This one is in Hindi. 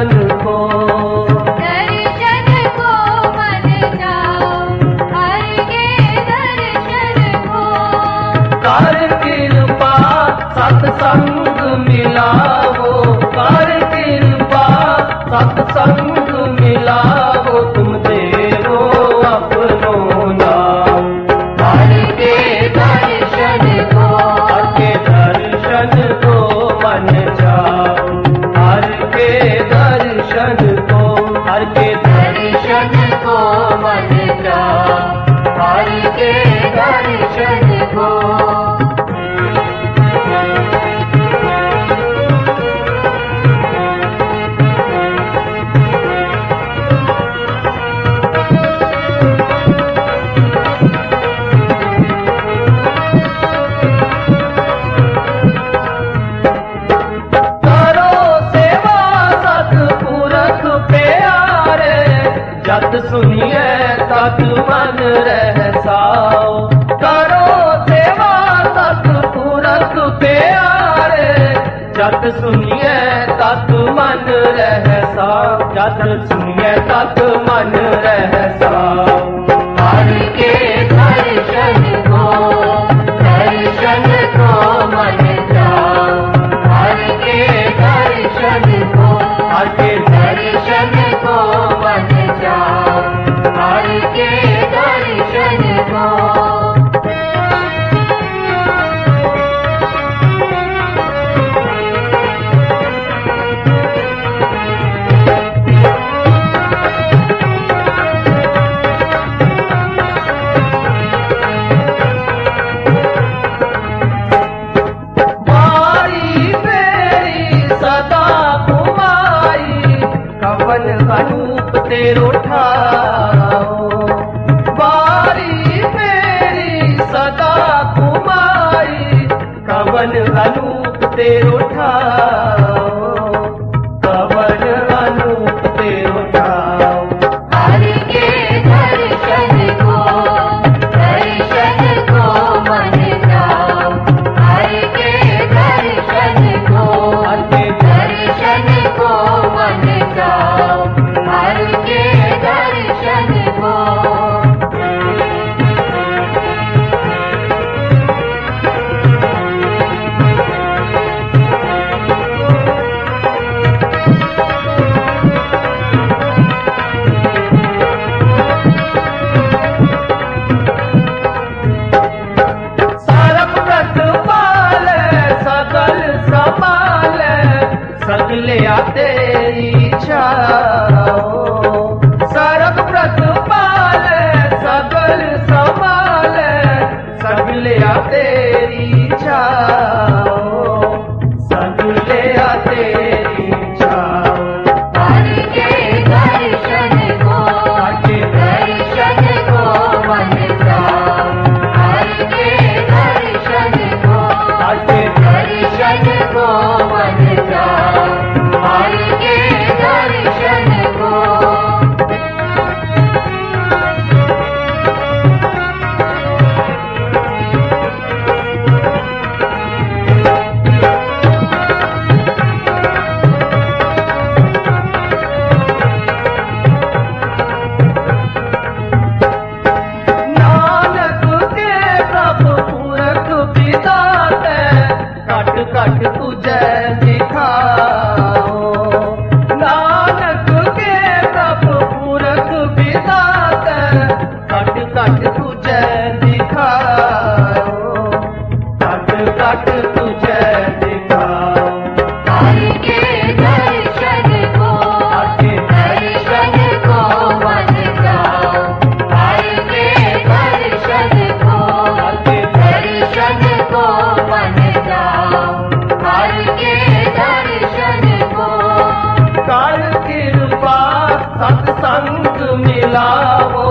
दर्शन को मन जाओ हर के दर्शन को। कर कृपा सत्संग मिलावो, कर कृपा सत्संग मिलावो, तुम देवो अपनो नाम। हर के दर्शन को, हर के दर्शन को मन जाओ, हर के दर्शन को, हर के दर्शन को मन जाओ, हर के दर्शन को। जत सुनिए तत मन रह साओ, करो सेवा सतपुरख प्यारे। जत सुनिए तत मन रह साओ, जत सुनिए तत मन रह साओ। हर के दर्शन को मन जाओ, हर के दर्शन को, हर के दर्शन को मन जाओ, हर के दर्शन को। बारी मेरी सदा घुमाई, कवन रूप तेरो ठाओ। बारी मेरी सदा घुमाई, कवन रूप तेरो ठाओ, कवन रूप तेरो ठाओ। हर के दर्शन को मन जाओ, हर के दर्शन को, हर के दर्शन को मन जाओ, हर के दर्शन को। सरब प्रतिपाल सकल संभाल, सगले तेरी छाओ। सरब प्रतिपाल सकल संभाल, सगले तेरी छाओ, सगले तेरी छाओ। हर के दर्शन को, हर के दर्शन को मन जाओ, हर के दर्शन को, हर के दर्शन को मन जाओ, हर के दर्शन को। नानक के प्रभु पुरख विधाते, कट कट तुझे दिखाओ। नानक के प्रभु पुरख विधाते, कट कट तुझे दिखाओ, कट कट तुझे दिखाओ। हर के दर्शन को, हर के दर्शन को मन जाओ, हर के दर्शन को, हर के दर्शन को मन जाओ, हर के दर्शन को। कर कृपा सत्संग मिलावो,